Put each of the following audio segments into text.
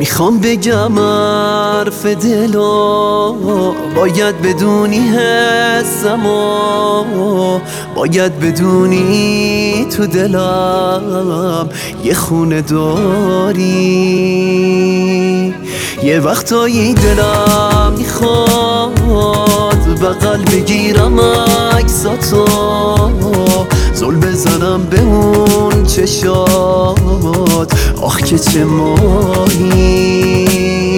میخوام بگم حرف دلو، باید بدونی حسمو، باید بدونی تو دلم یه خونه داری. یه وقتایی دلم میخواد بغل بگیرم عکساتو، زل بزنم به اون چشات، آخ که چه ماهی.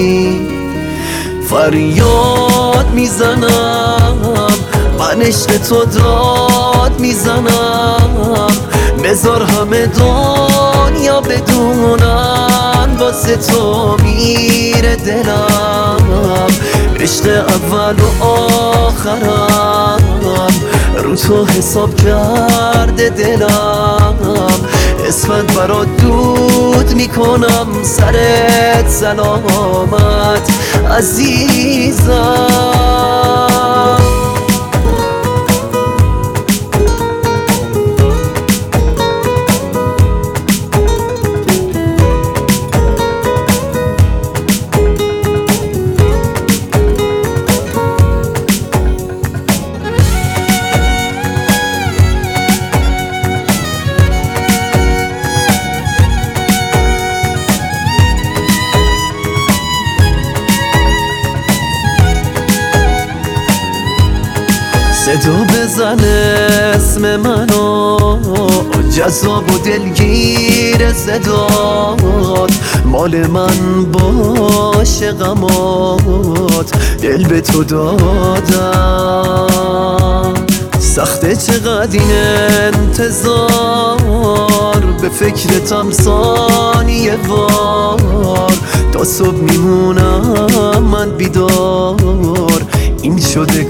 فریاد میزنم من عشق تو داد میزنم، بذار همه دنیا بدونن واسه تو میره دلم. عشق اول و آخرم رو تو حساب کرده دلم. اسمت برات دود میکنم سرت سلامت عزیزم. صدا بزن اسم منو، جذاب و دلگیر صدات، مال من باشه غمات، دل به تو دادم. سخته چقدر این انتظار، به فکرتم ثانیه وار، تا صبح میمونم من بیدار، این شده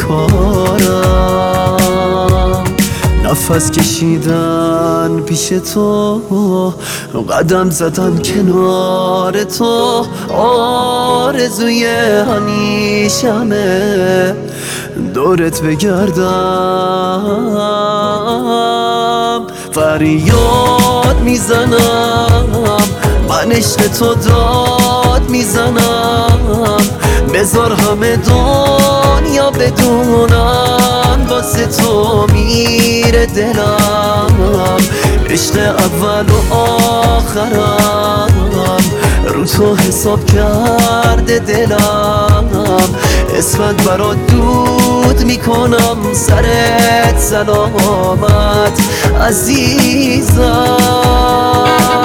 کارم. نفس کشیدن پیش تو، قدم زدن کنار تو، آرزوی همیشمه دورت بگردم. فریاد میزنم من عشق تو داد میزنم، بذار همه دنیا بدونن واسه تو میره دلم. عشق اول و آخرم رو تو حساب کرده دلم. اسمت برات دود میکنم سرت سلامت عزیزم.